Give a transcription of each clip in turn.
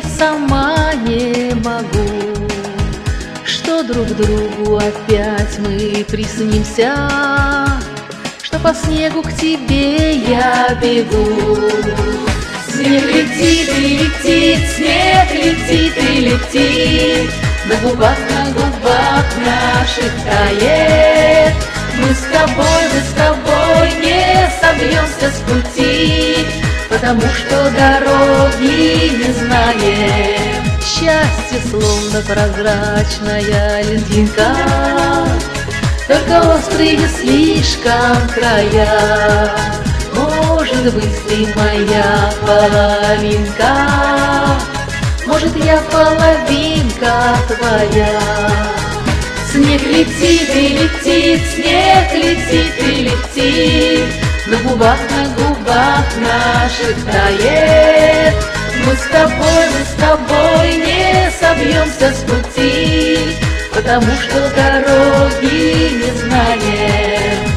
поверить сама не могу, что друг другу опять мы приснимся, что по снегу к тебе я бегу. Снег летит и летит, снег летит и летит, на губах наших тает. Мы с тобой не собьемся с пути, потому что дороги не знаем. Счастье словно прозрачная льдинка, только острые слишком края. Может быть, ты моя половинка, может, я половинка твоя. Снег летит и летит, снег летит и летит, на губах наших тает. Мы с тобой не собьемся с пути, потому что дороги не знаем.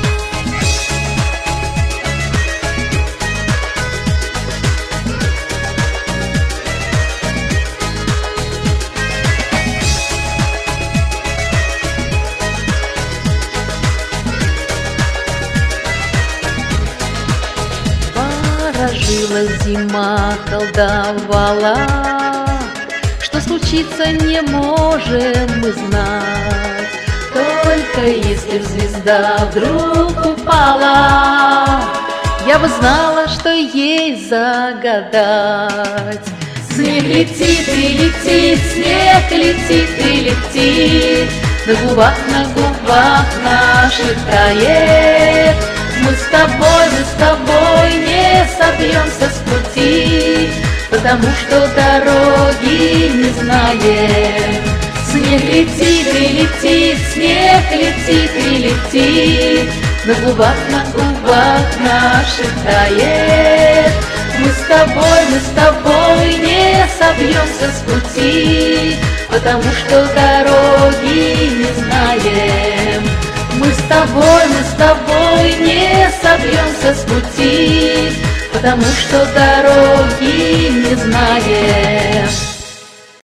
Ворожила зима, колдовала, что случиться не можем мы знать. Только если б звезда вдруг упала, я бы знала, что ей загадать. Снег летит и летит, снег летит и летит, на губах наших тает. Мы с тобой не собьемся с пути, потому что дороги не знаем. Снег летит и летит, снег летит и летит, на губах наших тает. Мы с тобой не собьемся с пути, потому что дороги не знаем. Мы с тобой не собьемся с пути, потому что дороги не знаем.